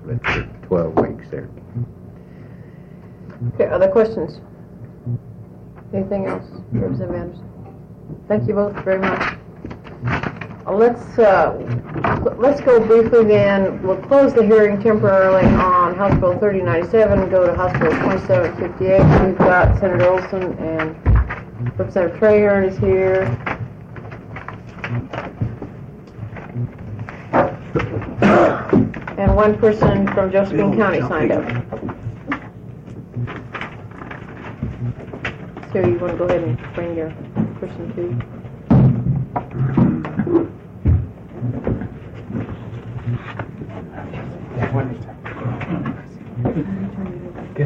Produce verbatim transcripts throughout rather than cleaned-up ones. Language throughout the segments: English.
of it for twelve weeks there. Okay, other questions? Anything else, Representative Anderson? Thank you both very much. Uh, let's uh, let's go briefly then. We'll close the hearing temporarily on House Bill thirty ninety-seven and go to House Bill twenty-seven fifty-eight. We've got Senator Olson and Representative Trahern is here. And one person from Josephine County signed up. So you want to go ahead and bring your person to? Okay.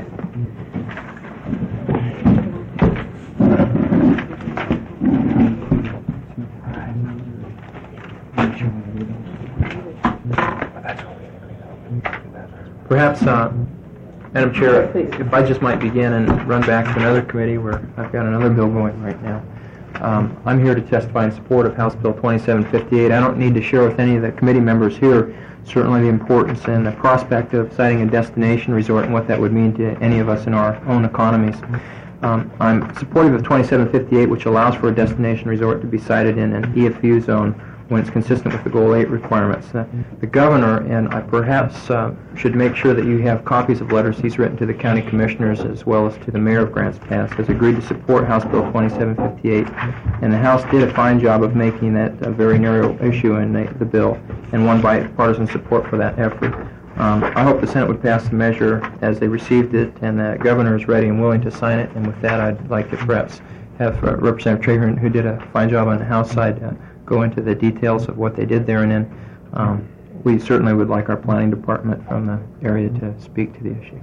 Perhaps, uh, Madam Chair, if I just might begin and run back to another committee where I've got another bill going right now. Um, I'm here to testify in support of House Bill twenty-seven fifty-eight. I don't need to share with any of the committee members here certainly the importance and the prospect of siting a destination resort and what that would mean to any of us in our own economies. Um, I'm supportive of twenty-seven fifty-eight, which allows for a destination resort to be sited in an E F U zone when it's consistent with the Goal eight requirements. Uh, the governor, and I perhaps uh, should make sure that you have copies of letters he's written to the county commissioners as well as to the mayor of Grants Pass, has agreed to support House Bill twenty-seven fifty-eight, and the House did a fine job of making that a very narrow issue in the, the bill, and won bipartisan support for that effort. Um, I hope the Senate would pass the measure as they received it, and the governor is ready and willing to sign it, and with that I'd like to perhaps have uh, Representative Trahern, who did a fine job on the House side, uh, go into the details of what they did there, and then um, we certainly would like our planning department from the area to speak to the issue.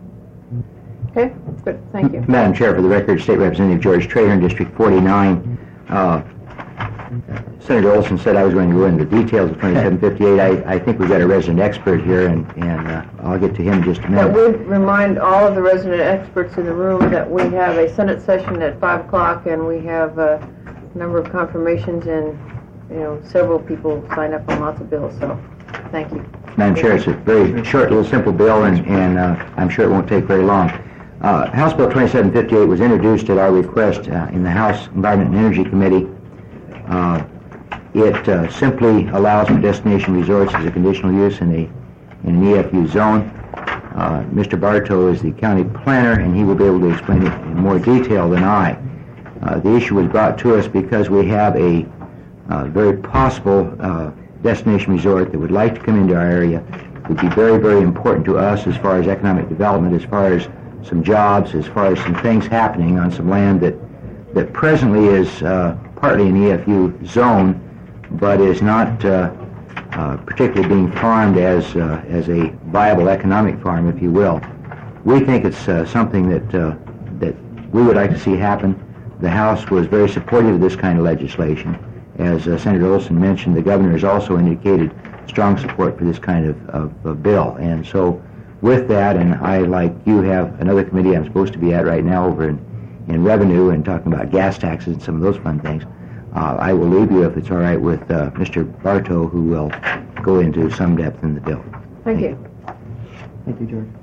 Okay, good, thank you. Madam Chair, for the record, State Representative George Trahern, District forty-nine. Uh, Senator Olson said I was going to go into the details of twenty-seven fifty-eight. I, I think we've got a resident expert here, and, and uh, I'll get to him in just a minute. But we'd remind all of the resident experts in the room that we have a Senate session at five o'clock, and we have a number of confirmations, and you know, several people signed up on lots of bills, so thank you. Madam Chair, it's a very short, little simple bill, and, and uh, I'm sure it won't take very long. Uh, House Bill twenty-seven fifty-eight was introduced at our request uh, in the House Environment and Energy Committee. Uh, it uh, simply allows for destination resorts as a conditional use in, a, in an E F U zone. Uh, Mister Bartow is the county planner, and he will be able to explain it in more detail than I. Uh, the issue was brought to us because we have a uh, very possible uh, destination resort that would like to come into our area. It would be very, very important to us as far as economic development, as far as some jobs, as far as some things happening on some land that, that presently is uh, partly an E F U zone, but is not uh, uh, particularly being farmed as, uh, as a viable economic farm, if you will. We think it's uh, something that, uh, that we would like to see happen. The House was very supportive of this kind of legislation. As uh, Senator Olson mentioned, the governor has also indicated strong support for this kind of, of, of bill. And so with that, and I, like you, have another committee I'm supposed to be at right now over in, in revenue and talking about gas taxes and some of those fun things, uh, I will leave you, if it's all right, with uh, Mister Bartow, who will go into some depth in the bill. Thank, Thank you. you. Thank you, George.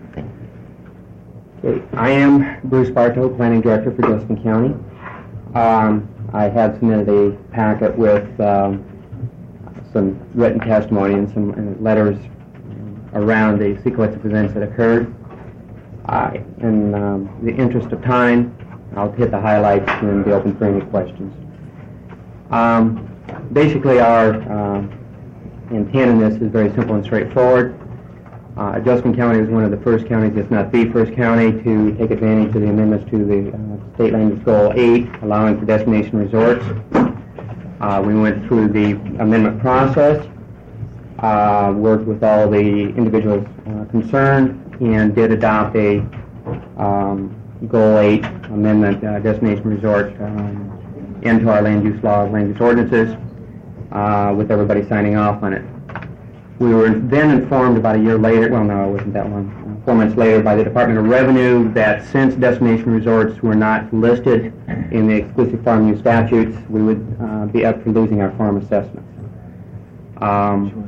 Okay, I am Bruce Bartow, Planning Director for Josephine County. Um, I have submitted a packet with um, some written testimony and some uh, letters around the sequence of events that occurred. Uh, in um, the interest of time, I'll hit the highlights and be open for any questions. Um, basically, our uh, intent in this is very simple and straightforward. Uh, Josephine County was one of the first counties, if not the first county, to take advantage of the amendments to the uh, State Land Use Goal eight, allowing for destination resorts. Uh, we went through the amendment process, uh, worked with all the individuals uh, concerned, and did adopt a um, Goal eight amendment, uh, destination resort, um, into our land use law, land use ordinances, uh, with everybody signing off on it. We were then informed about a year later, well no, it wasn't that long, uh, four months later, by the Department of Revenue that since destination resorts were not listed in the exclusive farm use statutes, we would uh, be up for losing our farm assessments. Um,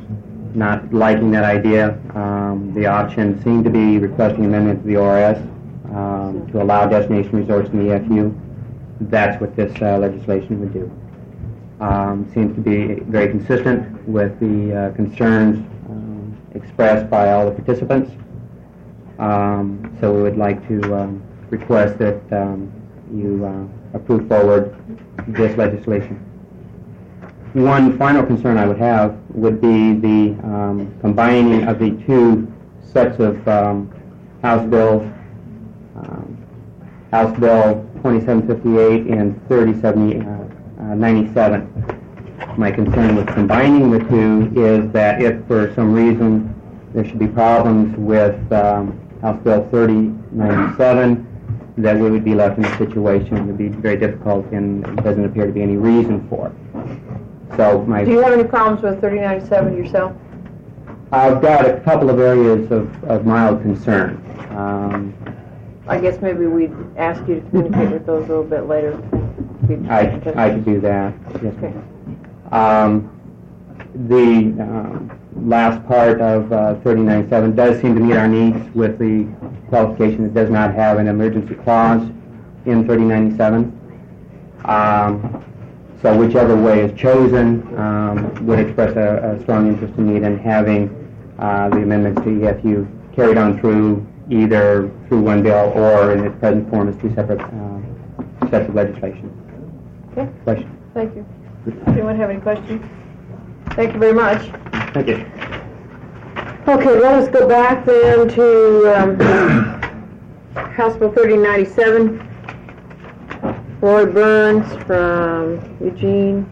not liking that idea. Um, the option seemed to be requesting amendment to the O R S um, to allow destination resorts in the E F U. That's what this uh, legislation would do. Um, seems to be very consistent with the uh, concerns um, expressed by all the participants. Um, so we would like to um, request that um, you uh, approve forward this legislation. One final concern I would have would be the um, combining of the two sets of um, House Bill, um, House Bill twenty-seven fifty-eight and thirty-seven ninety-seven. My concern with combining the two is that if for some reason there should be problems with um, House Bill thirty ninety-seven, that we would be left in a situation that would be very difficult, and it doesn't appear to be any reason for it. So my, Do you have any problems with thirty ninety-seven yourself? I've got a couple of areas of, of mild concern. Um, I guess maybe we'd ask you to communicate with those a little bit later. I, I could do that. Yes, Okay. um, the um, last part of uh, thirty ninety-seven does seem to meet our needs with the qualification it does not have an emergency clause in thirty ninety-seven. Um, so whichever way is chosen um, would express a, a strong interest in need in having uh, the amendments to E F U carried on through either through one bill or in its present form as two separate uh, sets of legislation. Okay. Question? Thank you. Anyone have any questions? Thank you very much. Thank you. Okay, let us go back then to um, House Bill thirty ninety-seven. Roy Burns from Eugene.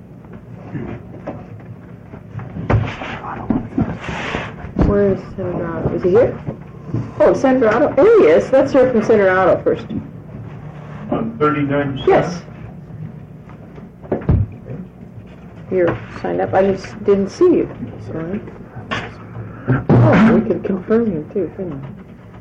Where is Senator Otto? Is he here? Oh, Senator Otto. There he is. Let's hear from Senator Otto first. On thirty ninety-seven? Yes. You're signed up. I just didn't see you. Sorry. Oh, we could confirm you too, couldn't we?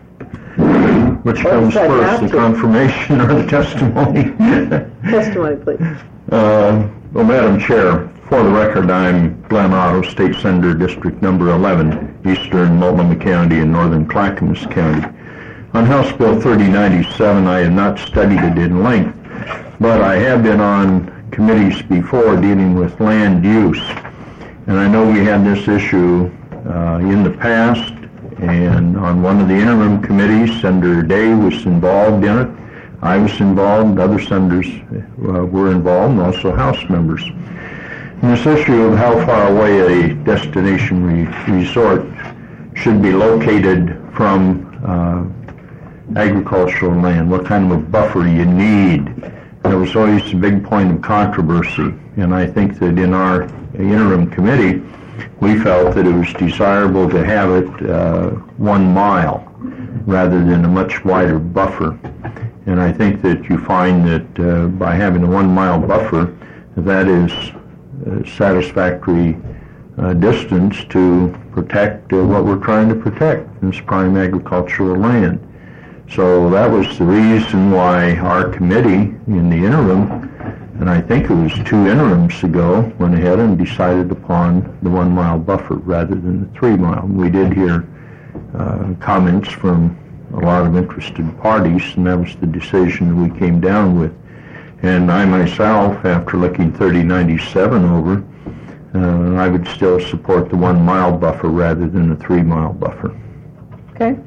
Which Well, comes said first, not the to. confirmation or the testimony? Testimony, please. Uh, Well, Madam Chair, for the record, I'm Glenn Otto, State Senator, District Number eleven, Eastern Multnomah County and Northern Clackamas County. On House Bill thirty ninety-seven, I have not studied it in length, but I have been on committees before dealing with land use. And I know we had this issue uh, in the past, and on one of the interim committees, Senator Day was involved in it. I was involved, other senators uh, were involved, and also House members. And this issue of how far away a destination re- resort should be located from uh, agricultural land, what kind of a buffer you need. That was always a big point of controversy, and I think that in our interim committee, we felt that it was desirable to have it uh, one mile rather than a much wider buffer. And I think that you find that uh, by having a one mile buffer, that is a satisfactory uh, distance to protect uh, what we're trying to protect, this prime agricultural land. So that was the reason why our committee in the interim, and I think it was two interims ago, went ahead and decided upon the one mile buffer rather than the three mile. We did hear uh, comments from a lot of interested parties, and that was the decision that we came down with. And I myself, after looking thirty ninety-seven over, uh, I would still support the one mile buffer rather than the three mile buffer. Okay.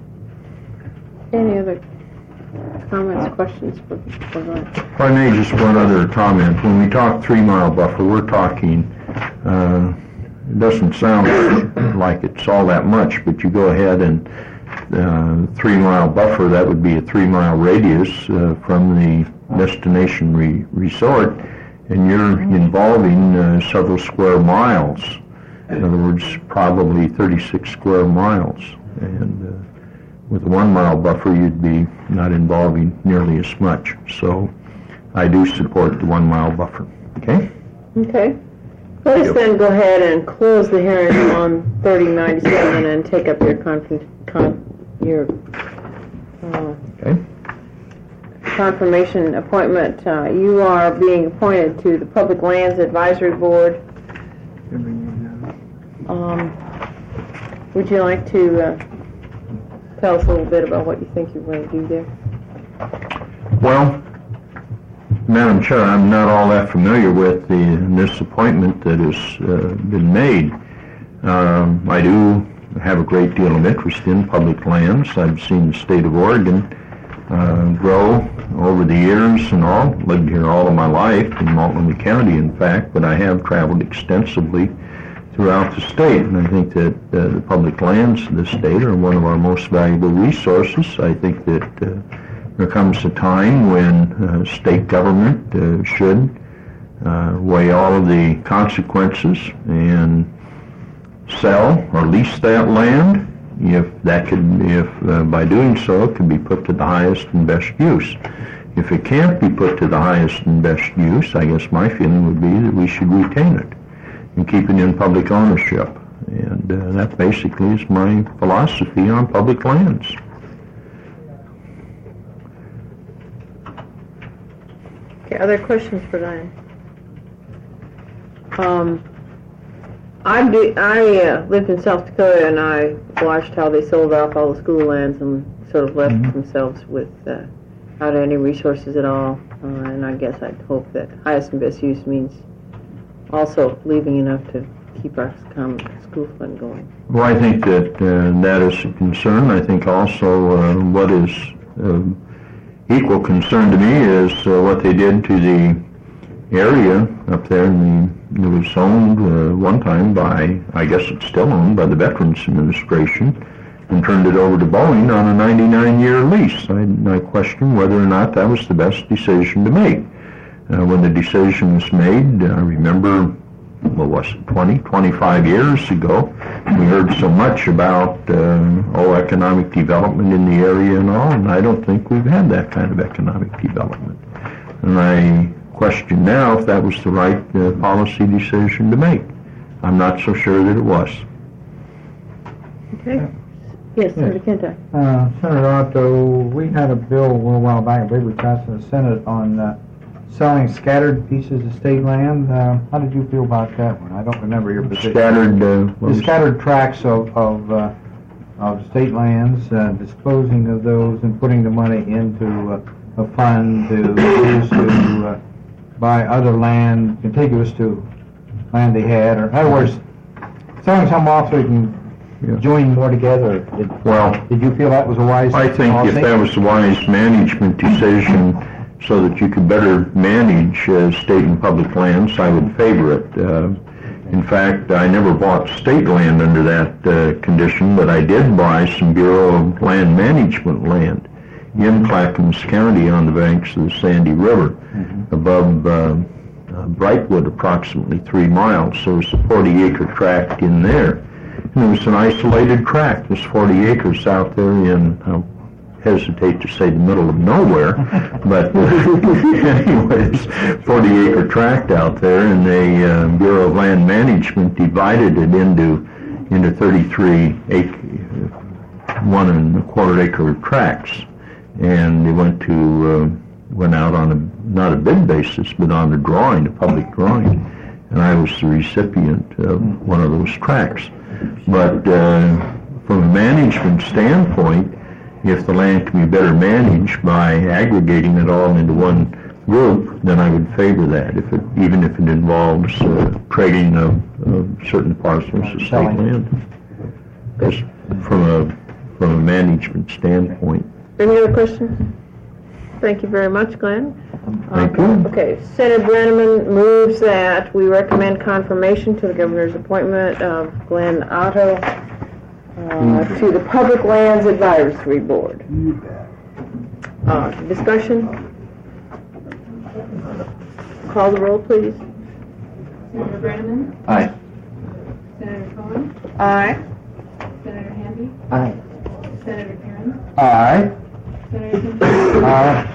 Any other comments, questions for, for Glenn? If I may, just one other comment. When we talk three mile buffer, we're talking, uh, it doesn't sound like it's all that much, but you go ahead and uh, three mile buffer, that would be a three mile radius uh, from the destination re- resort, and you're involving uh, several square miles. In other words, probably thirty-six square miles. And uh, with a one mile buffer, you'd be not involving nearly as much. So I do support the one mile buffer. Okay? Okay. Let us then go ahead and close the hearing on thirty ninety-seven and take up your conf- con- your uh, Okay. confirmation appointment. Uh, you are being appointed to the Public Lands Advisory Board. Um, Would you like to uh, tell us a little bit about what you think you're going to do there? Well, Madam Chair, I'm not all that familiar with the this appointment that has uh, been made. Um, I do have a great deal of interest in public lands. I've seen the state of Oregon uh, grow over the years and all. Lived here all of my life in Multnomah County, in fact, but I have traveled extensively throughout the state, and I think that uh, the public lands of the state are one of our most valuable resources. I think that uh, there comes a time when uh, state government uh, should uh, weigh all of the consequences and sell or lease that land if that could, if uh, by doing so it can be put to the highest and best use. If it can't be put to the highest and best use, I guess my feeling would be that we should retain it and keep it in public ownership. And uh, that basically is my philosophy on public lands. Okay, other questions for Diane? Um, I do, I uh, lived in South Dakota, and I watched how they sold off all the school lands and sort of left mm-hmm. themselves with uh, without any resources at all. Uh, and I guess I'd hope that highest and best use means also leaving enough to keep our common school fund going. Well, I think that uh, that is a concern. I think also uh, what is uh, equal concern to me is uh, what they did to the area up there. In the, it was owned uh, one time by, I guess it's still owned by the Veterans Administration, and turned it over to Boeing on a ninety-nine year lease. I, I question whether or not that was the best decision to make. Uh, when the decision was made, I remember, what was it, twenty, twenty-five years ago, we heard so much about, uh, oh, economic development in the area and all, and I don't think we've had that kind of economic development. And I question now if that was the right uh, policy decision to make. I'm not so sure that it was. Okay. Yes, Senator Kinter. Uh, Senator Otto, we had a bill a little while back, I believe we passed in the Senate, on uh, selling scattered pieces of state land. Uh, how did you feel about that one? I don't remember your position. Scattered, uh, the scattered tracts of of, uh, of state lands, uh, disposing of those and putting the money into uh, a fund to use to uh, buy other land contiguous to land they had, or in other words, selling some off so you can yeah. join more together. Did, well, did you feel that was a wise I think policy? If that was a wise management decision so that you could better manage uh, state and public lands, I would favor it. Uh, in fact, I never bought state land under that uh, condition, but I did buy some Bureau of Land Management land in Clackamas County on the banks of the Sandy River, mm-hmm. above uh, uh, Brightwood, approximately three miles. So there's a forty acre tract in there. And it was an isolated tract. There's forty acres out there in, I hesitate to say the middle of nowhere, but uh, anyways, forty acre tract out there, and the uh, Bureau of Land Management divided it into into thirty-three acre, one and a quarter acre tracts. And they went to uh, went out on a not a bid basis, but on a drawing, a public drawing, and I was the recipient of one of those tracts. But uh, from a management standpoint, if the land can be better managed by aggregating it all into one group, then I would favor that. If it, even if it involves uh, trading of, of certain parcels of state land, just from a from a management standpoint. Any other questions? Thank you very much, Glenn. Thank uh, you. Okay, Senator Brenneman moves that we recommend confirmation to the governor's appointment of Glenn Otto uh, to the Public Lands Advisory Board. Uh, discussion? Call the roll, please. Senator Brenneman? Aye. Senator Cohen? Aye. Senator Hamby? Aye. Senator Karen? Aye. Senator Kinter? Aye.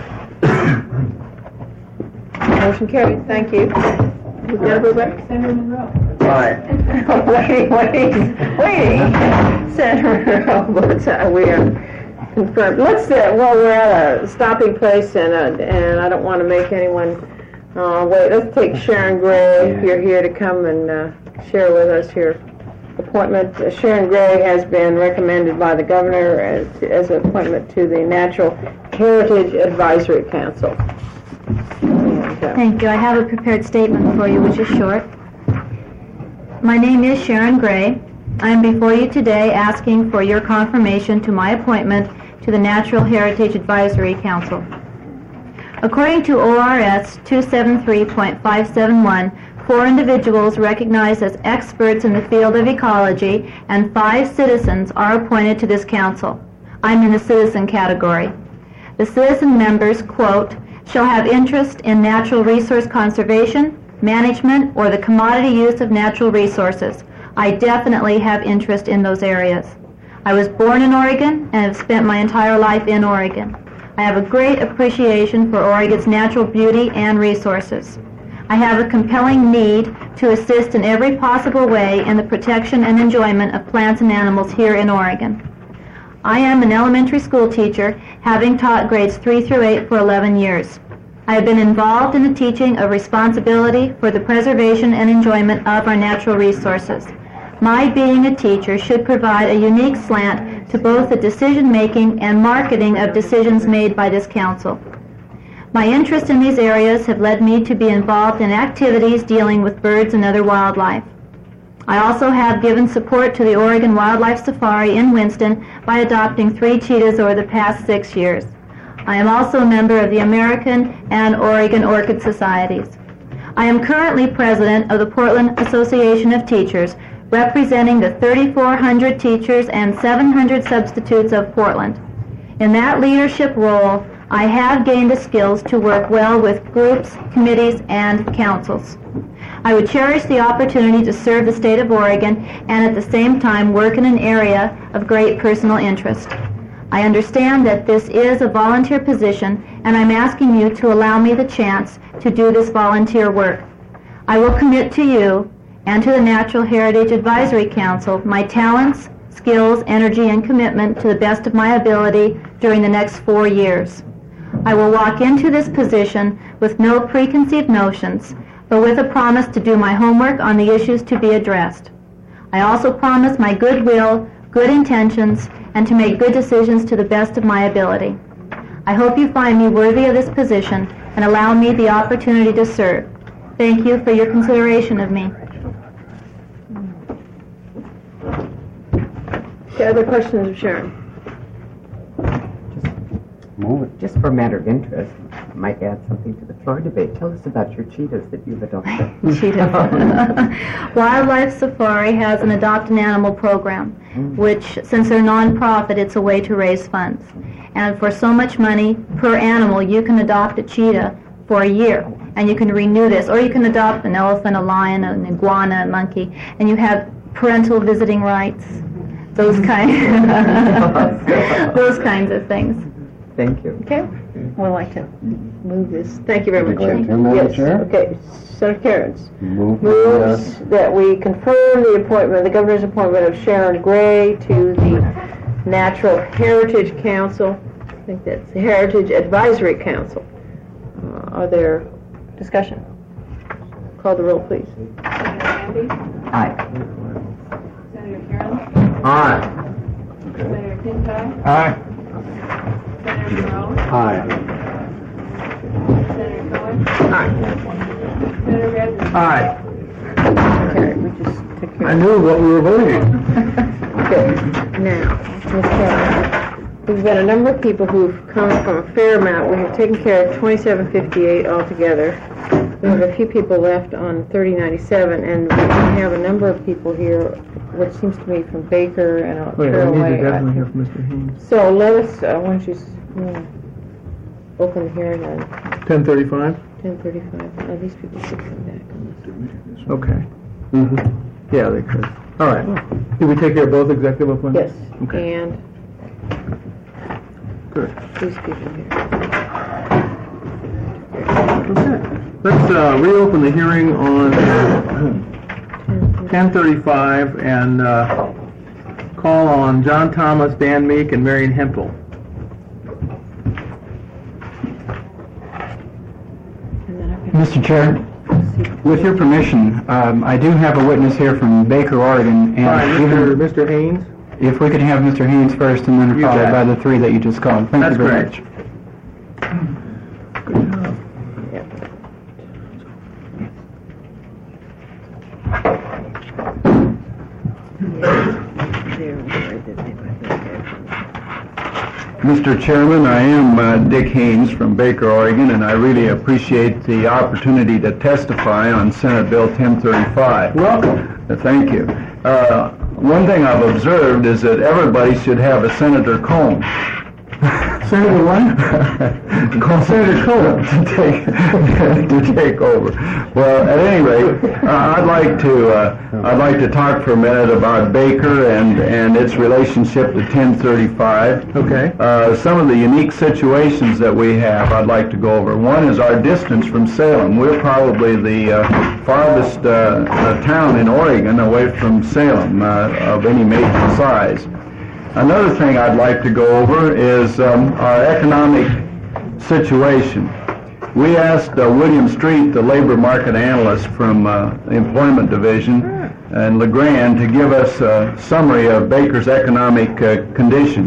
Motion carried. Thank you. We got to go back. Senator Monroe? Aye. waiting, waiting, waiting. Senator Roberts, uh, we are confirmed. Let's, uh, well, we're at a stopping place, and uh, and I don't want to make anyone uh, wait. Let's take Sharon Gray, if you're here, to come and uh, share with us your appointment. Uh, Sharon Gray has been recommended by the governor as, as an appointment to the Natural Heritage Advisory Council. And, uh, Thank you. I have a prepared statement for you, which is short. My name is Sharon Gray. I am before you today asking for your confirmation to my appointment to the Natural Heritage Advisory Council. According to O R S two seventy-three point five seven one, four individuals recognized as experts in the field of ecology and five citizens are appointed to this council. I'm in the citizen category. The citizen members, quote, shall have interest in natural resource conservation, management, or the commodity use of natural resources. I definitely have interest in those areas. I was born in Oregon and have spent my entire life in Oregon. I have a great appreciation for Oregon's natural beauty and resources. I have a compelling need to assist in every possible way in the protection and enjoyment of plants and animals here in Oregon. I am an elementary school teacher, having taught grades three through eight for eleven years. I have been involved in the teaching of responsibility for the preservation and enjoyment of our natural resources. My being a teacher should provide a unique slant to both the decision-making and marketing of decisions made by this council. My interest in these areas have led me to be involved in activities dealing with birds and other wildlife. I also have given support to the Oregon Wildlife Safari in Winston by adopting three cheetahs over the past six years. I am also a member of the American and Oregon Orchid Societies. I am currently president of the Portland Association of Teachers, representing the thirty-four hundred teachers and seven hundred substitutes of Portland. In that leadership role, I have gained the skills to work well with groups, committees, and councils. I would cherish the opportunity to serve the state of Oregon and at the same time work in an area of great personal interest. I understand that this is a volunteer position, and I'm asking you to allow me the chance to do this volunteer work. I will commit to you and to the Natural Heritage Advisory Council my talents, skills, energy, and commitment to the best of my ability during the next four years. I will walk into this position with no preconceived notions, but with a promise to do my homework on the issues to be addressed. I also promise my goodwill, good intentions, and to make good decisions to the best of my ability. I hope you find me worthy of this position and allow me the opportunity to serve. Thank you for your consideration of me. Okay, other questions of Sharon? Move it. Just for a matter of interest, I might add something to the floor debate. Tell us about your cheetahs that you've adopted. Cheetahs. Wildlife Safari has an Adopt an Animal program, which, since they're non-profit, it's a way to raise funds. And for so much money per animal, you can adopt a cheetah for a year, and you can renew this. Or you can adopt an elephant, a lion, an iguana, a monkey, and you have parental visiting rights, those kind, those kinds of things. Thank you. Okay, we'd like to move this. Thank you very much. Would you like Sharon. to, Madam Yes. Chair? Okay, Senator Cairns Move moves that we confirm the appointment, the governor's appointment of Sharon Gray to the Natural Heritage Council. I think that's the Heritage Advisory Council. Uh, are there discussion? Call the roll, please. Senator Hamby? Aye. Senator Cairns? Aye. Senator Tinkai? Aye. Senator Monroe? Aye. Senator Cohen? Aye. Senator Redmond? Aye. Okay, we just took care I of knew what we were voting. Okay, now, Miz Carroll, we've got a number of people who've come from a fair amount. We have taken care of twenty-seven fifty-eight altogether. We have a few people left on thirty ninety-seven, and we have a number of people here, what seems to me from Baker and uh, Wait, I Carroll need to Way. definitely hear from Mister Haynes. So let us, uh, why don't you s- mm, open the hearing on ten thirty-five? ten thirty-five. Now, these people should come back. Okay. Mm-hmm. Yeah, they could. All right. Did we take care of both executive appointments? Yes, Okay. and Good. these people here. Okay. Let's uh, reopen the hearing on ten thirty-five and uh, call on John Thomas, Dan Meek, and Marion Hempel. And then I've got Mister Chair, to see With your permission, um, I do have a witness here from Baker, Oregon, and Hi, even Mister Mister Haynes? if we could have Mister Haynes first and then You followed bet. by the three that you just called. Thank That's you very great. much. Good enough. Mister Chairman, I am uh, Dick Haynes from Baker, Oregon, and I really appreciate the opportunity to testify on Senate Bill ten thirty-five. Welcome. Uh, Thank you. Uh, one thing I've observed is that everybody should have a Senator Cohn. Senator what? Senator Cohn. to, take, to take over. Well, at any rate, uh, I'd like to uh, I'd like to talk for a minute about Baker and, and its relationship to ten thirty-five. Okay. Uh, some of the unique situations that we have I'd like to go over. One is our distance from Salem. We're probably the uh, farthest uh, uh, town in Oregon away from Salem uh, of any major size. Another thing I'd like to go over is um, our economic situation. We asked uh, William Street, the labor market analyst from uh, Employment Division and LeGrand, to give us a summary of Baker's economic uh, condition.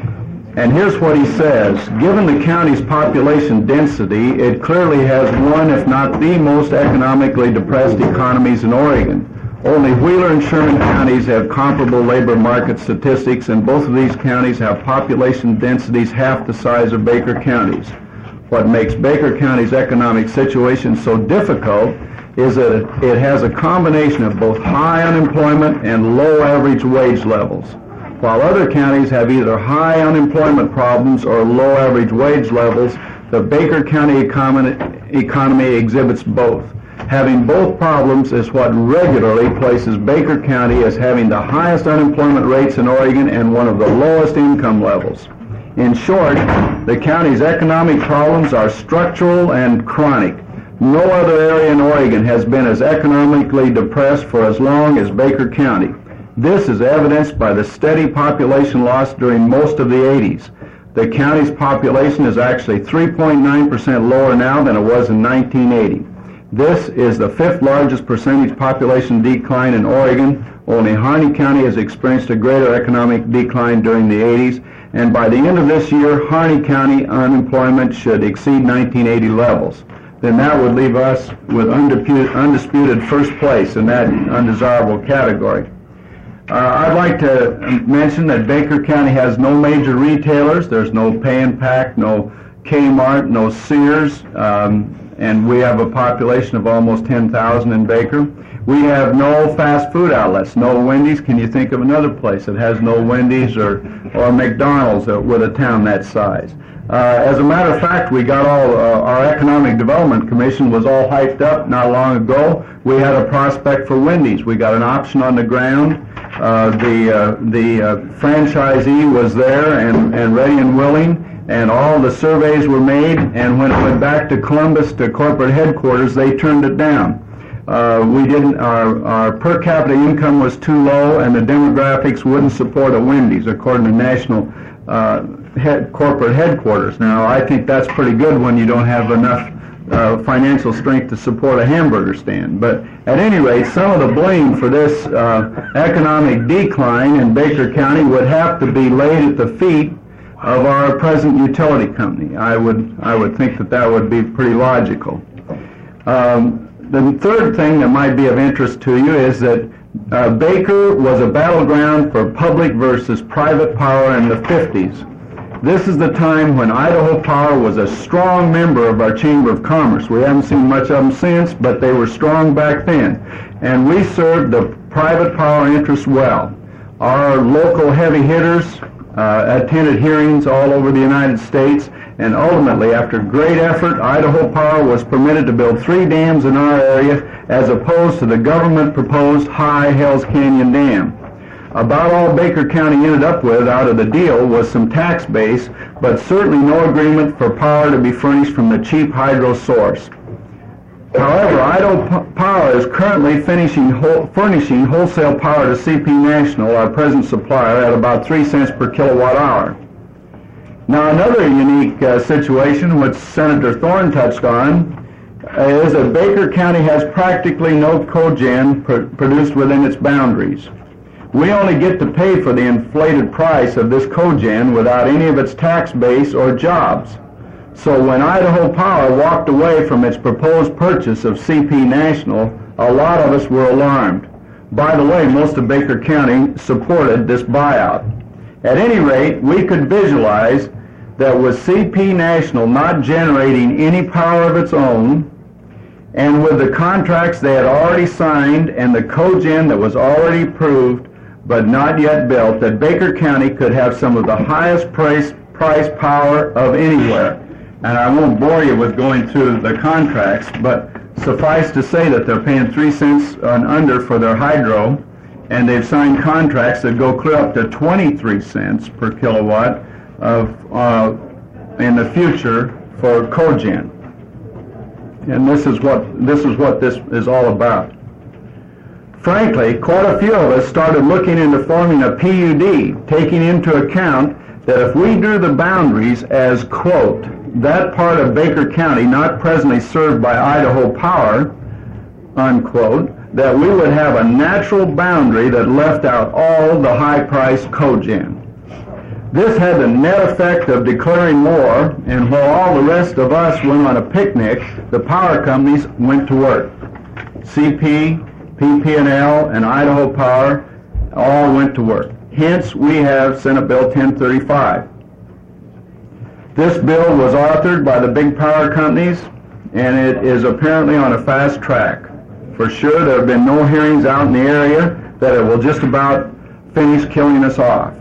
And here's what he says. Given the county's population density, it clearly has one, if not the most economically depressed economies in Oregon. Only Wheeler and Sherman counties have comparable labor market statistics, and both of these counties have population densities half the size of Baker County's. What makes Baker County's economic situation so difficult is that it has a combination of both high unemployment and low average wage levels. While other counties have either high unemployment problems or low average wage levels, the Baker County economy, economy exhibits both. Having both problems is what regularly places Baker County as having the highest unemployment rates in Oregon and one of the lowest income levels. In short, the county's economic problems are structural and chronic. No other area in Oregon has been as economically depressed for as long as Baker County. This is evidenced by the steady population loss during most of the eighties. The county's population is actually three point nine percent lower now than it was in nineteen eighty. This is the fifth largest percentage population decline in Oregon. Only Harney County has experienced a greater economic decline during the eighties, and by the end of this year, Harney County unemployment should exceed nineteen eighty levels. Then that would leave us with undisputed, undisputed first place in that undesirable category. Uh, I'd like to mention that Baker County has no major retailers. There's no Pay and Pack, no Kmart, no Sears, um, and we have a population of almost ten thousand in Baker. We have no fast food outlets, no Wendy's. Can you think of another place that has no Wendy's or, or McDonald's uh, with a town that size? Uh, as a matter of fact, we got all, uh, our Economic Development Commission was all hyped up not long ago. We had a prospect for Wendy's. We got an option on the ground. Uh, the uh, the uh, franchisee was there and, and ready and willing, and all the surveys were made, and when it went back to Columbus to corporate headquarters, they turned it down. Uh, we didn't, our, our per capita income was too low, and the demographics wouldn't support a Wendy's, according to national uh, head, corporate headquarters. Now, I think that's pretty good when you don't have enough uh, financial strength to support a hamburger stand. But at any rate, some of the blame for this uh, economic decline in Baker County would have to be laid at the feet of our present utility company. I would, I would think that that would be pretty logical. Um, The third thing that might be of interest to you is that uh, Baker was a battleground for public versus private power in the fifties. This is the time when Idaho Power was a strong member of our Chamber of Commerce. We haven't seen much of them since, but they were strong back then. And we served the private power interests well. Our local heavy hitters uh, attended hearings all over the United States, and ultimately, after great effort, Idaho Power was permitted to build three dams in our area as opposed to the government-proposed high Hells Canyon Dam. About all Baker County ended up with out of the deal was some tax base, but certainly no agreement for power to be furnished from the cheap hydro source. However, Idaho Power is currently finishing, whole, furnishing wholesale power to C P National, our present supplier, at about three cents per kilowatt hour. Now, another unique uh, situation, which Senator Thorne touched on, is that Baker County has practically no cogen pr- produced within its boundaries. We only get to pay for the inflated price of this cogen without any of its tax base or jobs. So when Idaho Power walked away from its proposed purchase of C P National, a lot of us were alarmed. By the way, most of Baker County supported this buyout. At any rate, we could visualize that with C P National not generating any power of its own, and with the contracts they had already signed and the cogen that was already approved but not yet built, that Baker County could have some of the highest price, price power of anywhere. And I won't bore you with going through the contracts, but suffice to say that they're paying three cents and under for their hydro, and they've signed contracts that go clear up to twenty-three cents per kilowatt of uh, in the future for cogen. And this is what this is what this is all about. Frankly, quite a few of us started looking into forming a P U D, taking into account that if we drew the boundaries as, quote, that part of Baker County not presently served by Idaho Power, unquote, that we would have a natural boundary that left out all the high-priced cogen. This had the net effect of declaring war, and while all the rest of us went on a picnic, the power companies went to work. C P, P P and L, and Idaho Power all went to work. Hence, we have Senate Bill ten thirty-five. This bill was authored by the big power companies, and it is apparently on a fast track. For sure, there have been no hearings out in the area that it will just about finish killing us off.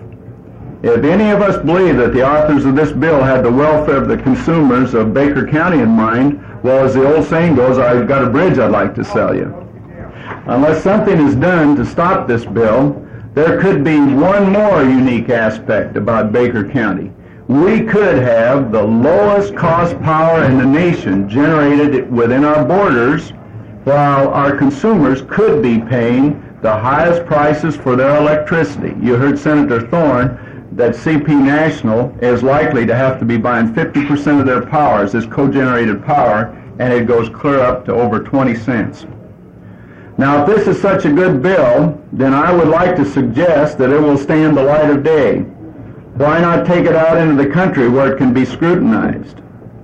If any of us believe that the authors of this bill had the welfare of the consumers of Baker County in mind, well, as the old saying goes, I've got a bridge I'd like to sell you. Unless something is done to stop this bill, there could be one more unique aspect about Baker County. We could have the lowest cost power in the nation generated within our borders, while our consumers could be paying the highest prices for their electricity. You heard Senator Thorne that C P National is likely to have to be buying fifty percent of their power as this co-generated power, and it goes clear up to over twenty cents. Now, if this is such a good bill, then I would like to suggest that it will stand the light of day. Why not take it out into the country where it can be scrutinized?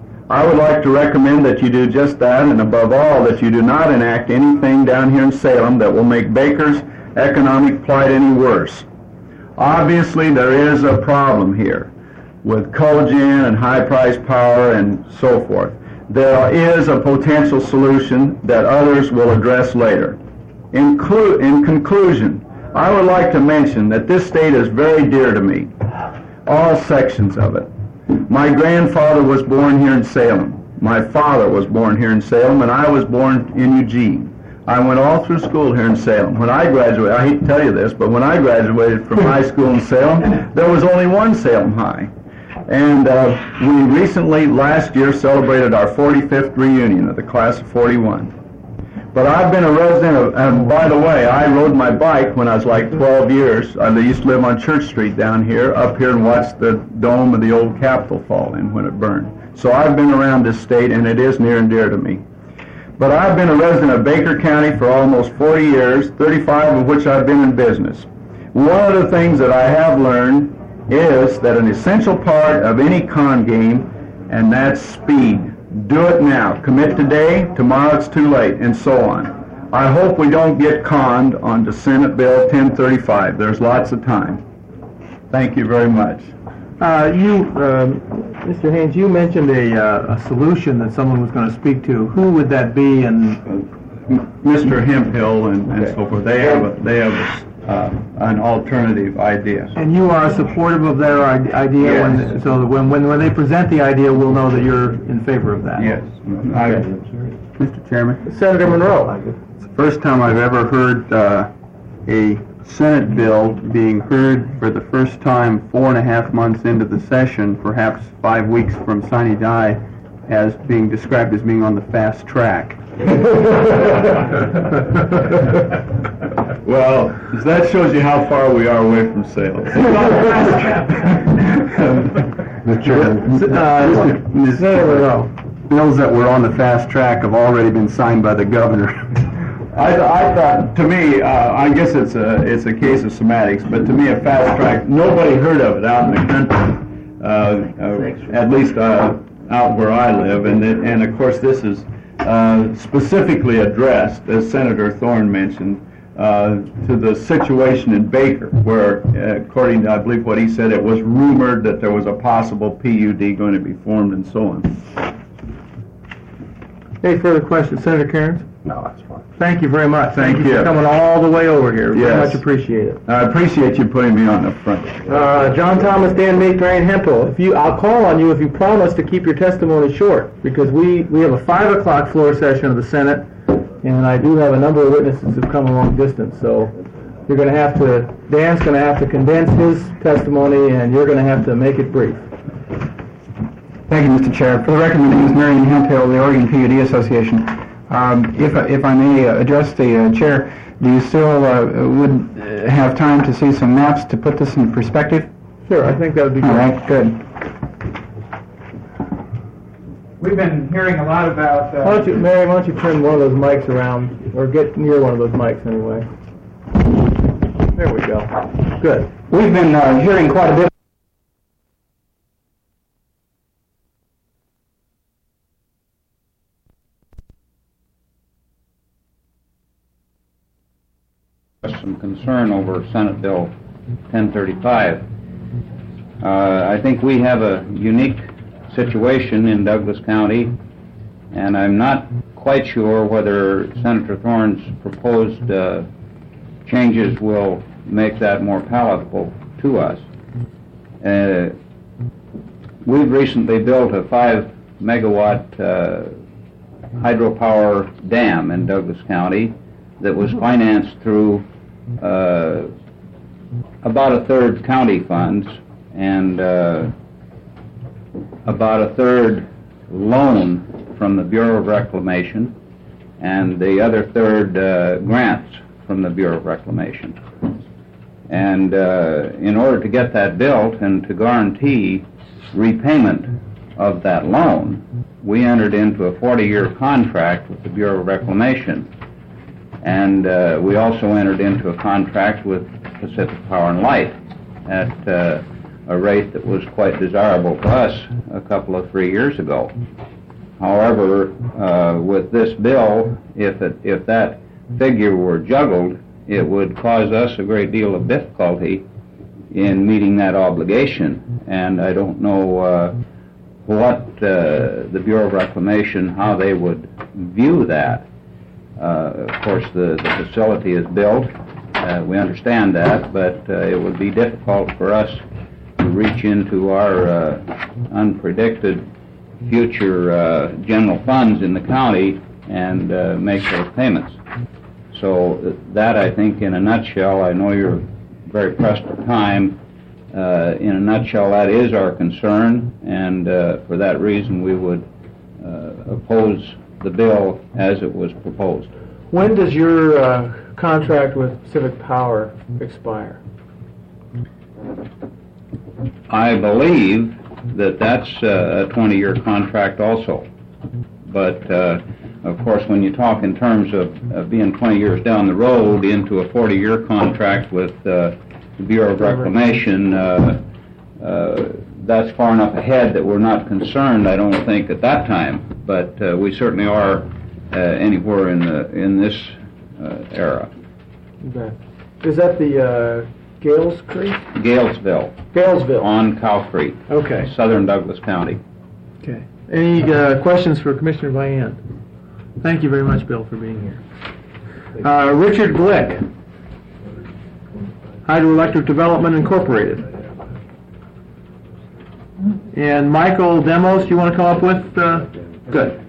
I would like to recommend that you do just that, and above all, that you do not enact anything down here in Salem that will make Baker's economic plight any worse. Obviously, there is a problem here with cogen and high-priced power and so forth. There is a potential solution that others will address later. In, clu- in conclusion, I would like to mention that this state is very dear to me, all sections of it. My grandfather was born here in Salem. My father was born here in Salem, and I was born in Eugene. I went all through school here in Salem. When I graduated, I hate to tell you this, but when I graduated from high school in Salem, there was only one Salem High. And uh, we recently, last year, celebrated our forty-fifth reunion of the class of forty-one. But I've been a resident of, and by the way, I rode my bike when I was like twelve years. I used to live on Church Street down here, up here, and watched the dome of the old Capitol fall in when it burned. So I've been around this state, and it is near and dear to me. But I've been a resident of Baker County for almost forty years, thirty-five of which I've been in business. One of the things that I have learned is that an essential part of any con game, and that's speed. Do it now. Commit today, tomorrow it's too late, and so on. I hope we don't get conned onto Senate Bill ten thirty-five. There's lots of time. Thank you very much. Uh, you, uh, Mister Haynes, you mentioned a, uh, a solution that someone was going to speak to. Who would that be? And Mister Hemphill and, and so forth. They have a, they have a, uh, an alternative idea. And you are supportive of their i- idea, Yes. when, so that when, when when they present the idea, we'll know that you're in favor of that. Yes. I, Mister Chairman, Senator Monroe. it's the first time I've ever heard uh, a Senate bill being heard for the first time four and a half months into the session, perhaps five weeks from sine die, as being described as being on the fast track. Well, that shows you how far we are away from Salem. Mister Chairman. Uh, Senator Monroe. bills that were on the fast track have already been signed by the governor. I, I thought, to me, uh, I guess it's a, it's a case of semantics, but to me, a fast track, nobody heard of it out in the country, uh, uh, at least uh, out where I live, and it, and of course this is uh, specifically addressed, as Senator Thorne mentioned, uh, to the situation in Baker, where, uh, according to, I believe what he said, it was rumored that there was a possible P U D going to be formed and so on. Any further questions? Senator Cairns? No, that's fine. Thank you very much. Thank for you. coming all the way over here. Very Yes. much appreciate it. I appreciate you putting me on the front. Uh, John Thomas, Dan Meek, Marion Hempel. If you, I'll call on you if you promise to keep your testimony short, because we, we have a five o'clock floor session of the Senate, and I do have a number of witnesses who've come a long distance. So you're going to have to, Dan's going to have to condense his testimony, and you're going to have to make it brief. Thank you, Mister Chair. For the record, my name is Marion Hemphill of the Oregon P U D Association. Um, if, if I may uh, address the uh, Chair, do you still uh, would uh, have time to see some maps to put this in perspective? Sure, I think that would be All good. right, good. We've been hearing a lot about... Uh, Why don't you, Mary, why don't you turn one of those mics around, or get near one of those mics anyway. There we go. Good. We've been uh, hearing quite a bit. Some concern over Senate Bill ten thirty-five. Uh, I think we have a unique situation in Douglas County, and I'm not quite sure whether Senator Thorne's proposed uh, changes will make that more palatable to us. Uh, we've recently built a five megawatt uh, hydropower dam in Douglas County that was financed through uh, about a third county funds and uh, about a third loan from the Bureau of Reclamation and the other third uh, grants from the Bureau of Reclamation. And uh, in order to get that built and to guarantee repayment of that loan, we entered into a forty-year contract with the Bureau of Reclamation. And uh, we also entered into a contract with Pacific Power and Light at uh, a rate that was quite desirable to us a couple of three years ago. However, uh, with this bill, if it, if that figure were juggled, it would cause us a great deal of difficulty in meeting that obligation. And I don't know uh, what uh, the Bureau of Reclamation, how they would view that. Uh, of course, the, the facility is built. Uh, we understand that, but uh, it would be difficult for us to reach into our uh, unpredicted future uh, general funds in the county and uh, make those payments. So that, I think, in a nutshell, I know you're very pressed for time. Uh, in a nutshell, that is our concern, and uh, for that reason, we would uh, oppose the bill as it was proposed. When does your uh, contract with Pacific Power expire? I believe that that's uh, a twenty-year contract also. But, uh, of course, when you talk in terms of, of being twenty years down the road into a forty-year contract with uh, the Bureau of Reclamation, uh, uh, that's far enough ahead that we're not concerned, I don't think, at that time. But uh, we certainly are uh, anywhere in the in this uh, era. Okay. Is that the uh, Gales Creek? Galesville. Galesville. On Cow Creek. Okay. Southern Douglas County. Okay. Any uh, questions for Commissioner Vian? Thank you very much, Bill, for being here. Uh, Richard Glick, Hydroelectric Development Incorporated. And Michael Demos, you want to come up with? Uh, good.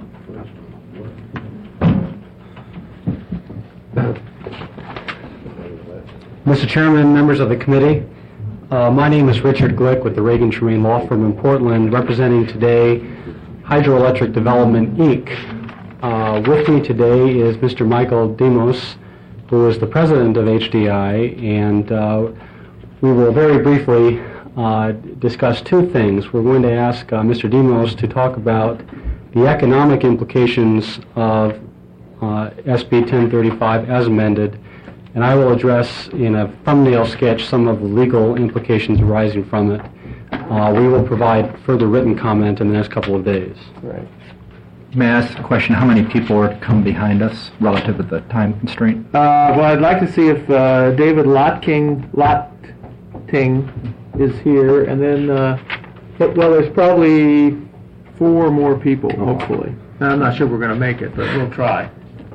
Mister Chairman, members of the committee, uh, my name is Richard Glick with the Reagan Tremaine Law Firm in Portland, representing today Hydroelectric Development, Incorporated. Uh, with me today is Mister Michael Demos, who is the president of H D I, and uh, we will very briefly uh, discuss two things. We're going to ask uh, Mister Demos to talk about the economic implications of uh, S B ten thirty-five as amended, and I will address in a thumbnail sketch some of the legal implications arising from it. Uh, we will provide further written comment in the next couple of days. Right. May I ask a question? How many people are to come behind us relative to the time constraint? Uh, well, I'd like to see if uh, David Lotking, Lotting is here, and then, uh, but, well, there's probably four more people, hopefully. Now, I'm not sure we're going to make it, but we'll try.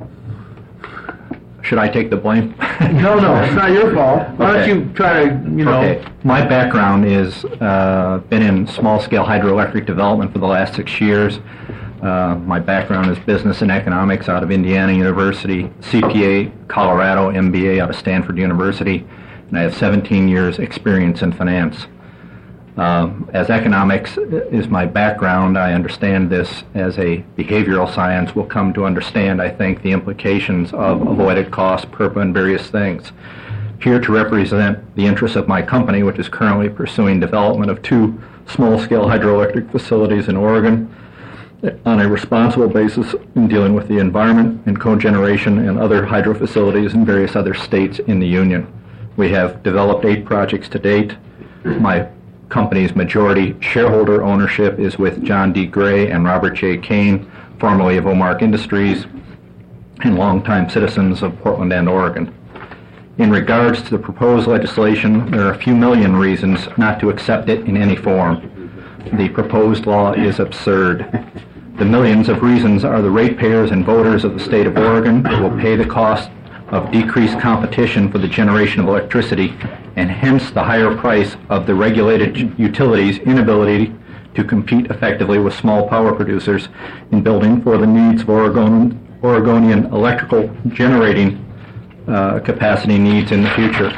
Should I take the blame? No, no, it's not your fault. Why Okay. don't you try to, you know... Okay. My background is, uh, been in small-scale hydroelectric development for the last six years. Uh, my background is business and economics out of Indiana University, C P A, Colorado, M B A out of Stanford University, and I have seventeen years experience in finance. Um, as economics is my background, I understand this as a behavioral science. Will come to understand, I think, the implications of avoided cost, PURPA, and various things. Here to represent the interests of my company, which is currently pursuing development of two small-scale hydroelectric facilities in Oregon on a responsible basis in dealing with the environment and cogeneration and other hydro facilities in various other states in the Union. We have developed eight projects to date. My company's majority shareholder ownership is with John D. Gray and Robert J. Kane, formerly of Omark Industries, and longtime citizens of Portland and Oregon. In regards to the proposed legislation, there are a few million reasons not to accept it in any form. The proposed law is absurd. The millions of reasons are the ratepayers and voters of the state of Oregon who will pay the cost of decreased competition for the generation of electricity, and hence the higher price of the regulated utilities' inability to compete effectively with small power producers in building for the needs of Oregon, Oregonian electrical generating uh, capacity needs in the future.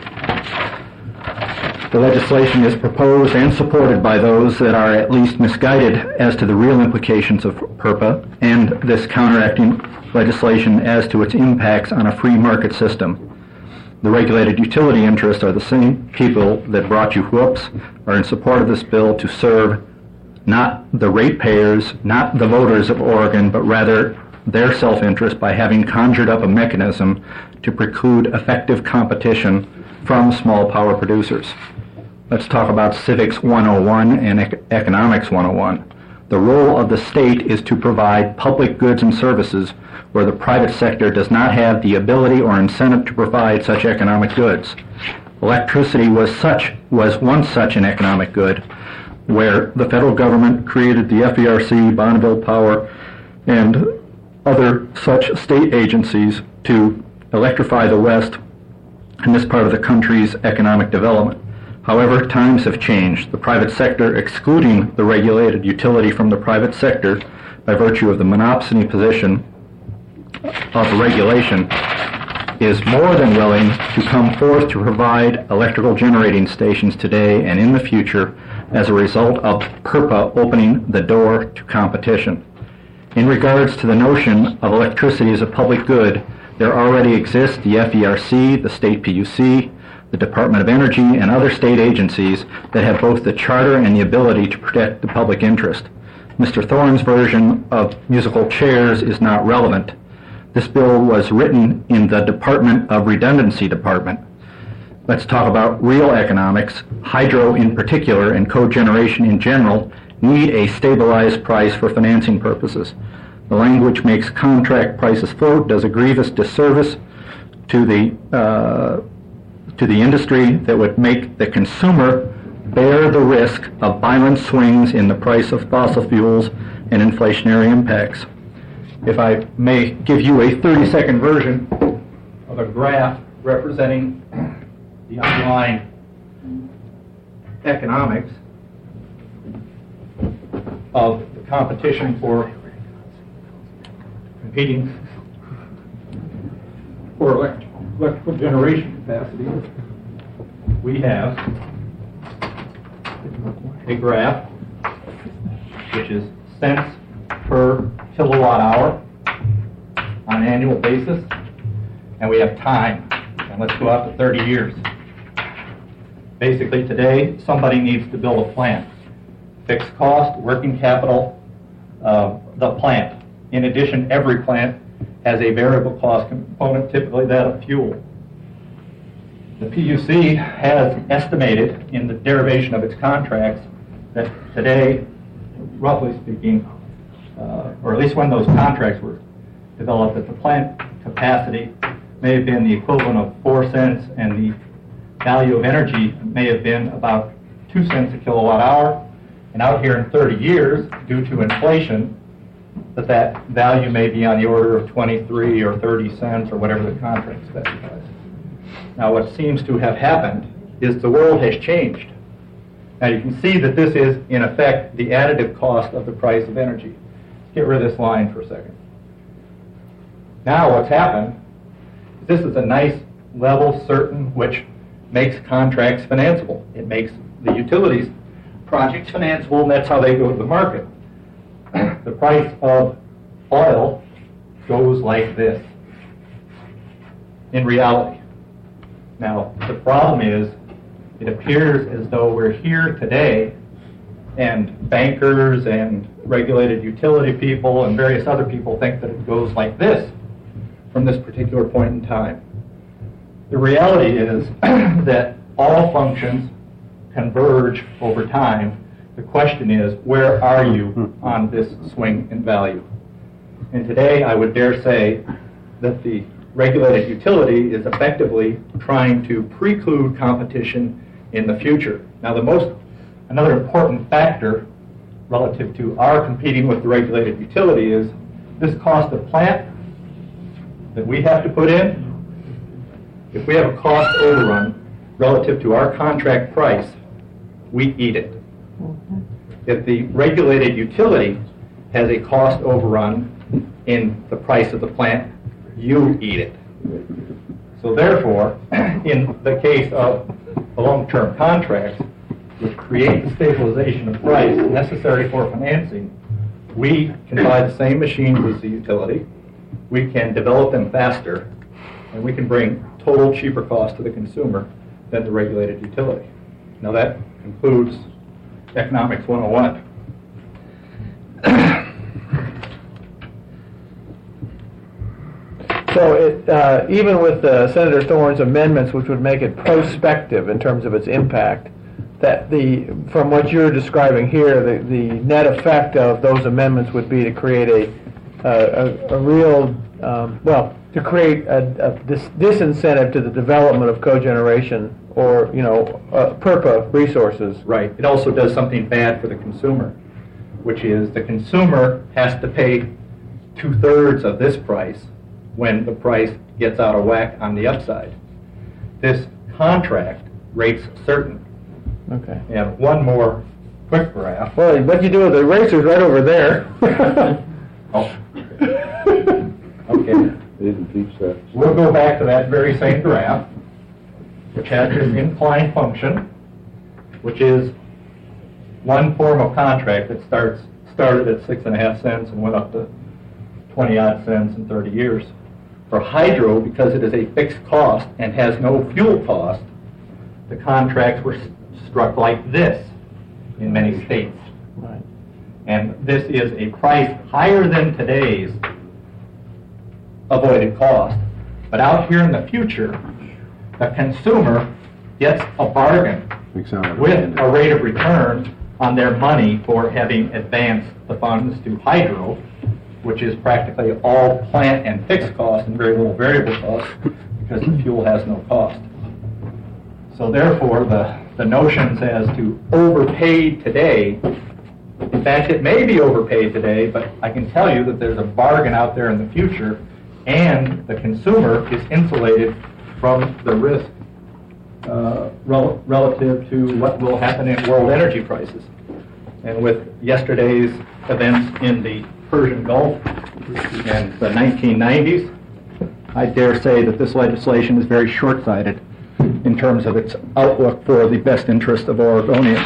The legislation is proposed and supported by those that are at least misguided as to the real implications of PURPA and this counteracting legislation as to its impacts on a free market system. The regulated utility interests are the same people that brought you whoops, are in support of this bill to serve not the ratepayers, not the voters of Oregon, but rather their self-interest by having conjured up a mechanism to preclude effective competition from small power producers. Let's talk about Civics one oh one and Ec- Economics one oh one. The role of the state is to provide public goods and services where the private sector does not have the ability or incentive to provide such economic goods. Electricity was such was once such an economic good, where the federal government created the F E R C, Bonneville Power, and other such state agencies to electrify the West and this part of the country's economic development. However, times have changed. The private sector, excluding the regulated utility from the private sector by virtue of the monopsony position of regulation, is more than willing to come forth to provide electrical generating stations today and in the future as a result of PURPA opening the door to competition. In regards to the notion of electricity as a public good, there already exists the F E R C, the state P U C, the Department of Energy, and other state agencies that have both the charter and the ability to protect the public interest. Mister Thorne's version of musical chairs is not relevant. This bill was written in the Department of Redundancy Department. Let's talk about real economics. Hydro in particular and cogeneration in general need a stabilized price for financing purposes. The language makes contract prices float, does a grievous disservice to the uh, to the industry that would make the consumer bear the risk of violent swings in the price of fossil fuels and inflationary impacts. If I may give you a thirty-second version of a graph representing the underlying economics of the competition for competing for elect- electrical generation capacity, we have a graph which is cents per kilowatt hour on an annual basis, and we have time, and let's go out to thirty years. Basically today, somebody needs to build a plant. Fixed cost, working capital, uh, the plant. In addition, every plant has a variable cost component, typically that of fuel. The P U C has estimated in the derivation of its contracts that today, roughly speaking, uh, or at least when those contracts were developed, that the plant capacity may have been the equivalent of four cents and the value of energy may have been about two cents a kilowatt hour. And out here in thirty years, due to inflation, that that value may be on the order of twenty-three or thirty cents or whatever the contract specifies. Now, what seems to have happened is the world has changed. Now, you can see that this is, in effect, the additive cost of the price of energy. Let's get rid of this line for a second. Now, what's happened is this is a nice level, certain, which makes contracts financeable. It makes the utilities projects financeable, and that's how they go to the market. The price of oil goes like this in reality. Now, the problem is, it appears as though we're here today, and bankers and regulated utility people and various other people think that it goes like this from this particular point in time. The reality is that all functions converge over time. The question is, where are you on this swing in value? And today, I would dare say that the regulated utility is effectively trying to preclude competition in the future. Now, the most, another important factor relative to our competing with the regulated utility is this cost of plant that we have to put in. If we have a cost overrun relative to our contract price, we eat it. If the regulated utility has a cost overrun in the price of the plant, you eat it. So therefore, in the case of the long-term contracts, which create the stabilization of price necessary for financing, we can buy the same machines as the utility, we can develop them faster, and we can bring total cheaper cost to the consumer than the regulated utility. Now that includes Economics one oh one. So it, uh, even with uh, Senator Thorne's amendments, which would make it prospective in terms of its impact, that the, from what you're describing here, the, the net effect of those amendments would be to create a, uh, a, a real, um, well, to create a, a dis- disincentive to the development of cogeneration or, you know, uh, PURPA resources. Right. It also does something bad for the consumer, which is the consumer has to pay two-thirds of this price when the price gets out of whack on the upside. This contract rates certain. Okay. And one more quick graph. Well, what you do with the erasers right over there. Oh. Okay. We'll go back to that very same graph, which has this inclined function, which is one form of contract that starts started at six and a half cents and went up to twenty odd cents in thirty years. For hydro, because it is a fixed cost and has no fuel cost, the contracts were struck like this in many states. Right. And this is a price higher than today's avoided cost. But out here in the future, the consumer gets a bargain with a rate of return on their money for having advanced the funds to hydro, which is practically all plant and fixed cost and very little variable cost because the fuel has no cost. So therefore, the, the notions as to overpaid today, in fact, it may be overpaid today, but I can tell you that there's a bargain out there in the future, and the consumer is insulated from the risk uh, rel- relative to what will happen in world energy prices. And with yesterday's events in the Persian Gulf and the nineteen nineties, I dare say that this legislation is very short-sighted in terms of its outlook for the best interest of Oregonians.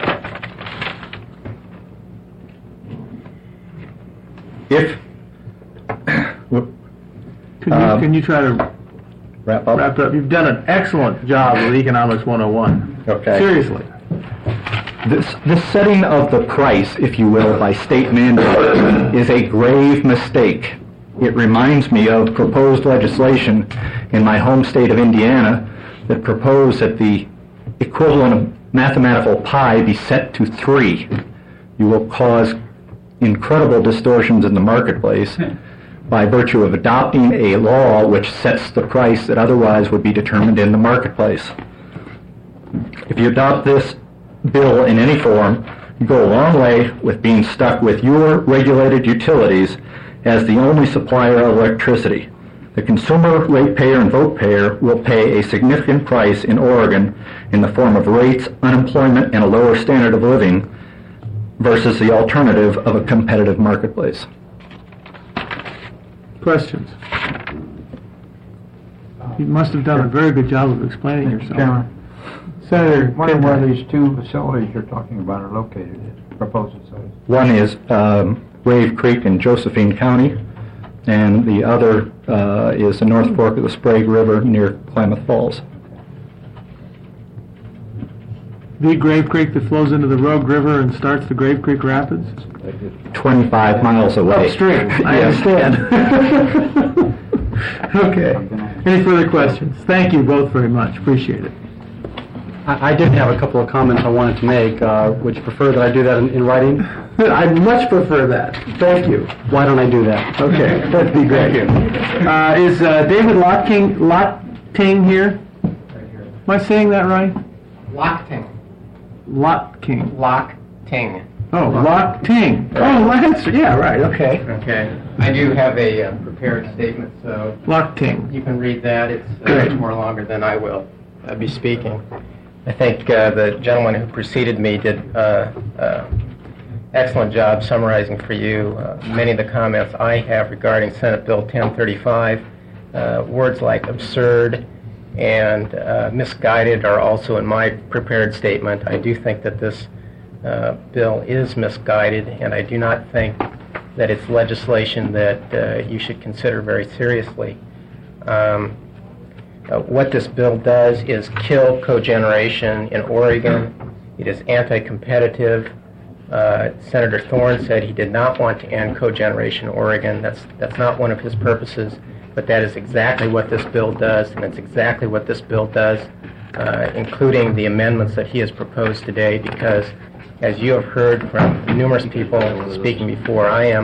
If Can you, um, can you try to wrap up? Wrap up? You've done an excellent job with Economics one oh one. Okay. Seriously. This, this setting of the price, if you will, by state mandate is a grave mistake. It reminds me of proposed legislation in my home state of Indiana that proposed that the equivalent of mathematical pi be set to three. You will cause incredible distortions in the marketplace by virtue of adopting a law which sets the price that otherwise would be determined in the marketplace. If you adopt this bill in any form, you go a long way with being stuck with your regulated utilities as the only supplier of electricity. The consumer, ratepayer, and vote payer will pay a significant price in Oregon in the form of rates, unemployment, and a lower standard of living versus the alternative of a competitive marketplace. Questions? You must have done a very good job of explaining yourself. Chairman. Senator, wondering where these two facilities you're talking about are located, proposed facilities. One is um, Rave Creek in Josephine County, and the other uh, is the North Fork of the Sprague River near Klamath Falls. The Grave Creek that flows into the Rogue River and starts the Grave Creek Rapids? twenty-five miles away. Upstream, I Yes. understand. Okay. Any further questions? Thank you both very much. Appreciate it. I I did have a couple of comments I wanted to make. Uh, would you prefer that I do that in, in writing? I'd much prefer that. Thank you. Why don't I do that? Okay, that'd be great. Uh, is uh, David Lotking, Lotting here? Am I saying that right? Lockting. Lotking. Lockting. Oh, Lotting. Oh, that's, yeah, right, okay. Okay. I do have a uh, prepared statement, so Lockting. you can read that. It's uh, Great. much more longer than I will uh, be speaking. I think uh, the gentleman who preceded me did uh, uh, excellent job summarizing for you uh, many of the comments I have regarding Senate Bill ten thirty-five. Uh, words like absurd and uh, misguided are also in my prepared statement. I do think that this uh, bill is misguided, and I do not think that it's legislation that uh, you should consider very seriously. Um, uh, what this bill does is kill cogeneration in Oregon. It is anti-competitive. Uh, Senator Thorne said he did not want to end cogeneration in Oregon. That's, that's not one of his purposes, but that is exactly what this bill does, and it's exactly what this bill does, uh, including the amendments that he has proposed today, because as you have heard from numerous people speaking before I am,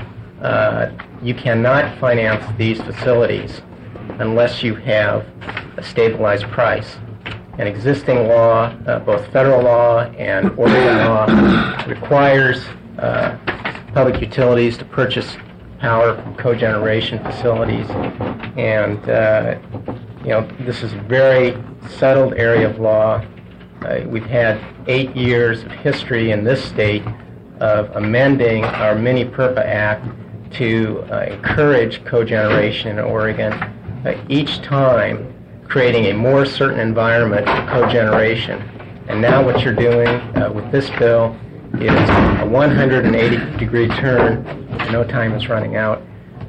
uh, you cannot finance these facilities unless you have a stabilized price. An existing law, uh, both federal law and Oregon law, requires uh, public utilities to purchase power from cogeneration facilities, and uh, you know, this is a very settled area of law. Uh, we've had eight years of history in this state of amending our Mini PURPA Act to uh, encourage cogeneration in Oregon, uh, each time creating a more certain environment for cogeneration. And now what you're doing uh, with this bill is a one hundred eighty degree turn. No time is running out.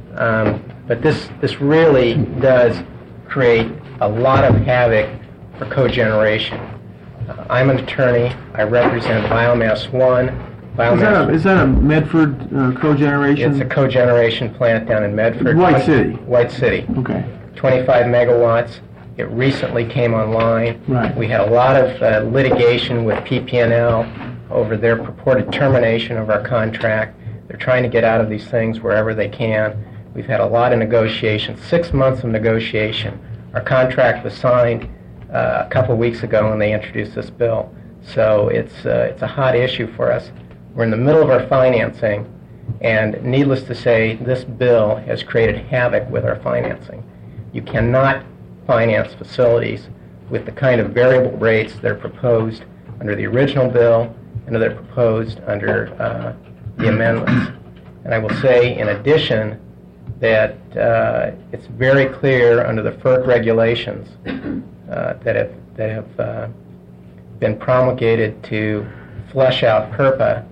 Um, but this, this really does create a lot of havoc for cogeneration. Uh, I'm an attorney. I represent Biomass One. Biomass Is that a, is that a Medford uh, cogeneration? It's a cogeneration plant down in Medford. White City. White City. Okay. twenty-five megawatts. It recently came online. Right. We had a lot of uh, litigation with P P N L over their purported termination of our contract. They're trying to get out of these things wherever they can. We've had a lot of negotiation, six months of negotiation. Our contract was signed uh, a couple of weeks ago when they introduced this bill. So it's, uh, it's a hot issue for us. We're in the middle of our financing, and needless to say, this bill has created havoc with our financing. You cannot finance facilities with the kind of variable rates that are proposed under the original bill and that are proposed under uh, the amendments. And I will say, in addition, that uh, it's very clear under the F E R C regulations uh, that have, that have uh, been promulgated to flesh out PURPA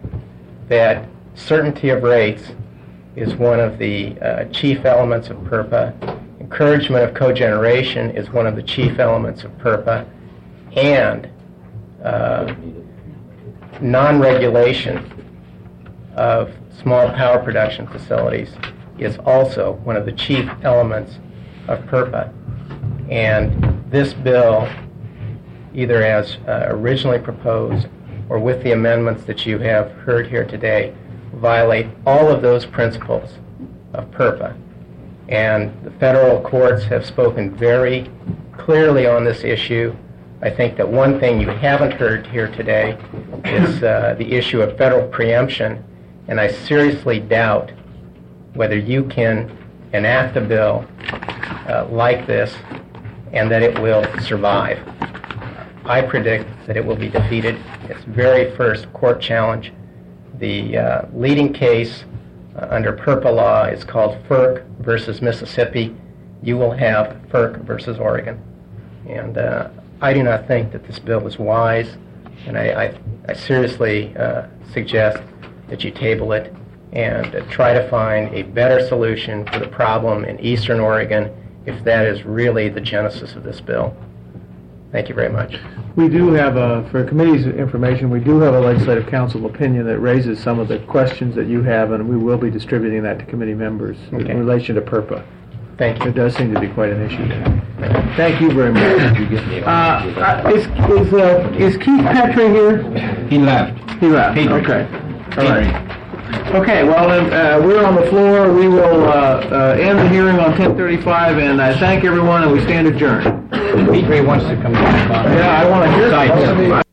that certainty of rates is one of the uh, chief elements of PURPA. Encouragement of cogeneration is one of the chief elements of PURPA, and uh, non-regulation of small power production facilities is also one of the chief elements of PURPA. And this bill, either as uh, originally proposed or with the amendments that you have heard here today, violate all of those principles of PURPA. And the federal courts have spoken very clearly on this issue. I think that one thing you haven't heard here today is uh, the issue of federal preemption, and I seriously doubt whether you can enact a bill uh, like this and that it will survive. I predict that it will be defeated. Its very first court challenge. The uh, leading case uh, under PURPA law is called FERC versus Mississippi. You will have FERC versus Oregon. And uh, I do not think that this bill is wise, and I, I, I seriously uh, suggest that you table it and uh, try to find a better solution for the problem in eastern Oregon if that is really the genesis of this bill. Thank you very much. We do have, a, for committee's information, we do have a legislative council opinion that raises some of the questions that you have, and we will be distributing that to committee members Okay. in relation to PURPA. Thank you. It does seem to be quite an issue there. Thank you very much. Uh, uh, is, is, uh, is Keith Petrie here? He left. He left, Petrie. okay. All right. Okay, well, then, uh, we're on the floor. We will uh, uh, end the hearing on ten thirty-five, and I thank everyone, and we stand adjourned. Petrie wants to come back on. Yeah, I want to hear Side. something.